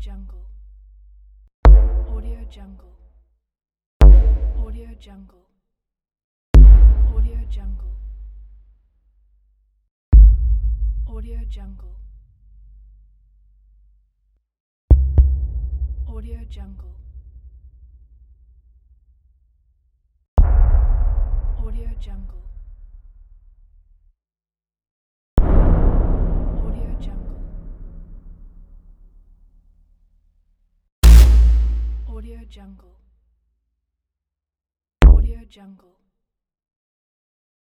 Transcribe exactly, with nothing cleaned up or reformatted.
Jungle. Audio Jungle. Audio Jungle. Audio Jungle. Audio Jungle. Audio Jungle. Audio Jungle. Audio Jungle. Audio Jungle. Audio Jungle.